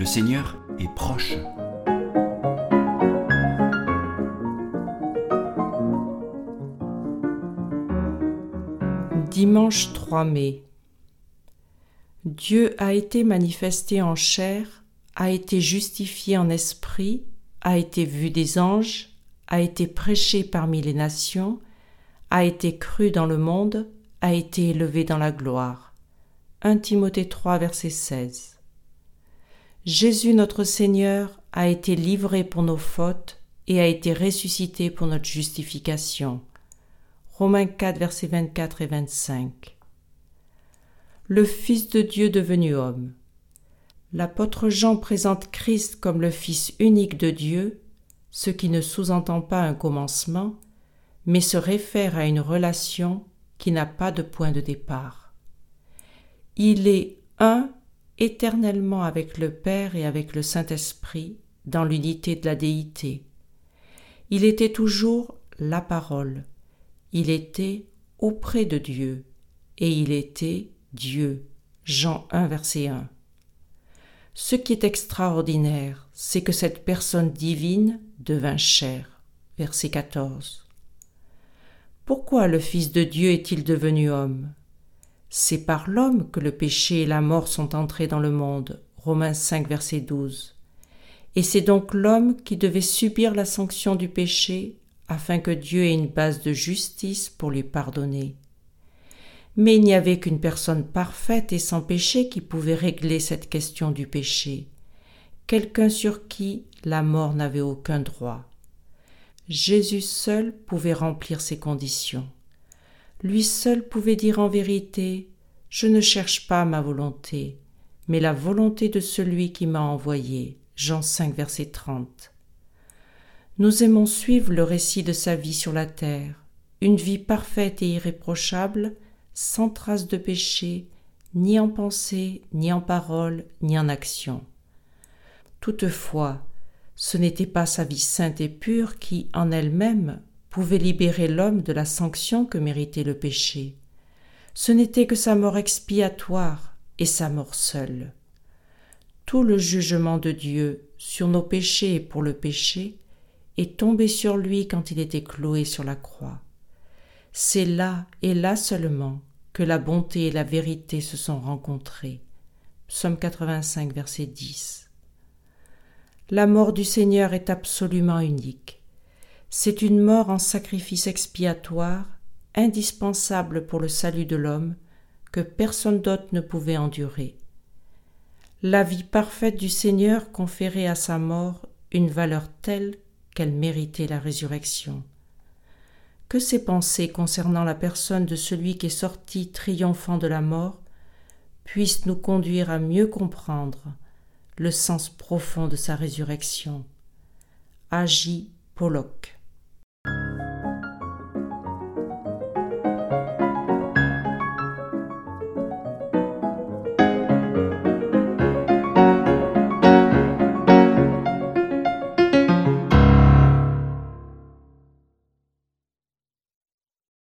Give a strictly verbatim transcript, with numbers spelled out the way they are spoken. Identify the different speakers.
Speaker 1: Le Seigneur est proche.
Speaker 2: Dimanche trois mai. Dieu a été manifesté en chair, a été justifié en esprit, a été vu des anges, a été prêché parmi les nations, a été cru dans le monde, a été élevé dans la gloire. premier Timothée trois, verset seize. Jésus notre Seigneur a été livré pour nos fautes et a été ressuscité pour notre justification. Romains quatre, versets vingt-quatre et vingt-cinq. Le Fils de Dieu devenu homme. L'apôtre Jean présente Christ comme le Fils unique de Dieu, ce qui ne sous-entend pas un commencement, mais se réfère à une relation qui n'a pas de point de départ. Il est un éternellement avec le Père et avec le Saint-Esprit dans l'unité de la déité. Il était toujours la parole. Il était auprès de Dieu, et il était Dieu. Jean un, verset un. Ce qui est extraordinaire, c'est que cette personne divine devint chair. Verset quatorze. Pourquoi le Fils de Dieu est-il devenu homme ? C'est par l'homme que le péché et la mort sont entrés dans le monde. Romains cinq, verset douze. Et c'est donc l'homme qui devait subir la sanction du péché afin que Dieu ait une base de justice pour lui pardonner. Mais il n'y avait qu'une personne parfaite et sans péché qui pouvait régler cette question du péché, quelqu'un sur qui la mort n'avait aucun droit. Jésus seul pouvait remplir ces conditions. Lui seul pouvait dire en vérité « Je ne cherche pas ma volonté, mais la volonté de celui qui m'a envoyé » Jean cinq, verset trente. Nous aimons suivre le récit de sa vie sur la terre, une vie parfaite et irréprochable, sans trace de péché, ni en pensée, ni en parole, ni en action. Toutefois, ce n'était pas sa vie sainte et pure qui, en elle-même, pouvait libérer l'homme de la sanction que méritait le péché. Ce n'était que sa mort expiatoire et sa mort seule. Tout le jugement de Dieu sur nos péchés et pour le péché est tombé sur lui quand il était cloué sur la croix. C'est là et là seulement que la bonté et la vérité se sont rencontrées. Psaume quatre-vingt-cinq, verset dix. La mort du Seigneur est absolument unique. C'est une mort en sacrifice expiatoire, indispensable pour le salut de l'homme, que personne d'autre ne pouvait endurer. La vie parfaite du Seigneur conférait à sa mort une valeur telle qu'elle méritait la résurrection. Que ces pensées concernant la personne de celui qui est sorti triomphant de la mort puissent nous conduire à mieux comprendre le sens profond de sa résurrection. A J. Pollock.